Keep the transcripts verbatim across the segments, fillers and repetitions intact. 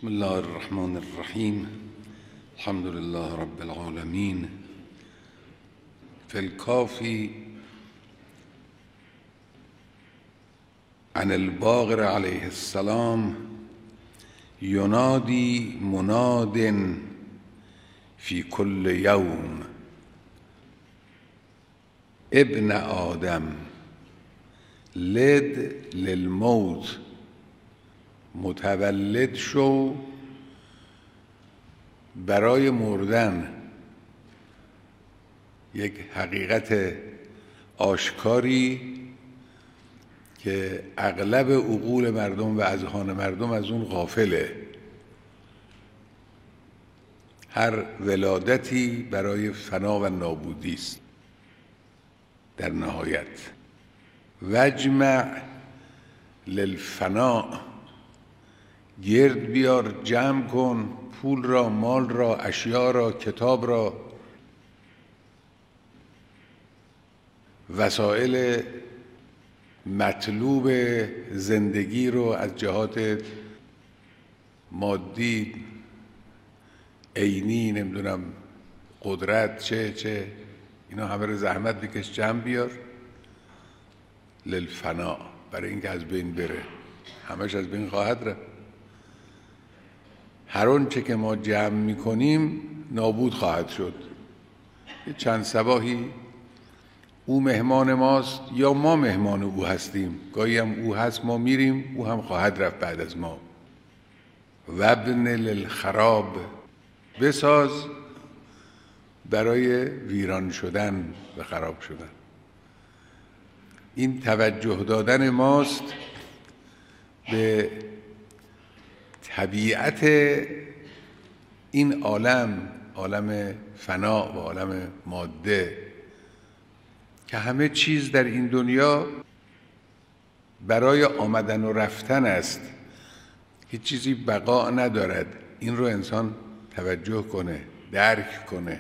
بسم الله الرحمن الرحیم. الحمد لله رب العالمین. فی الکافی عن الباقر علیه السلام ینادی مناد فی کل یوم ابن آدم لد للموت، متولد شو برای مردن. یک حقیقت آشکاری که اغلب عقول مردم و اذهان مردم از اون غافله. هر ولادتی برای فنا و نابودی است در نهایت. وجمع للفنا، گرد بیار، جمع کن پول را، مال را، اشیا را، کتاب را، وسایل مطلوب زندگی رو از جهات مادی، عینی، نمیدونم قدرت، چه چه اینا همه رو زحمت بکش، جمع بیار. للفنا، برای اینکه از بین بره. همش از بین خواهد رفت. هر آنچه که ما جمع میکنیم نابود خواهد شد. یه چند صباحی او مهمان ماست یا ما مهمان او هستیم. گاهی هم او هست ما میریم، او هم خواهد رفت بعد از ما. وابن للخراب، بساز برای ویران شدن و خراب شدن. این توجه دادن ماست به طبیعت این عالم، عالم فنا و عالم ماده، که همه چیز در این دنیا برای آمدن و رفتن است. هیچ چیزی بقا ندارد. این رو انسان توجه کنه، درک کنه،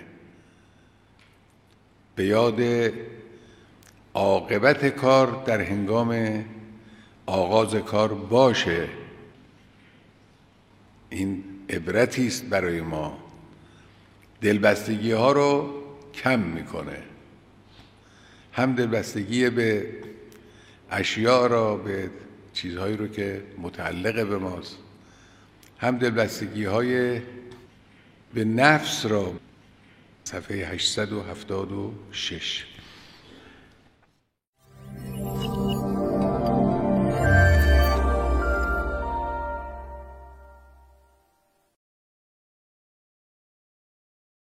به یاد عاقبت کار در هنگام آغاز کار باشه. این عبرتی است برای ما. دلبستگی ها رو کم میکنه. هم دلبستگی به اشیاء را، به چیزهایی رو که متعلق به ماست، هم دلبستگی های به نفس را. صفحه هشتصد و هفتاد و شش.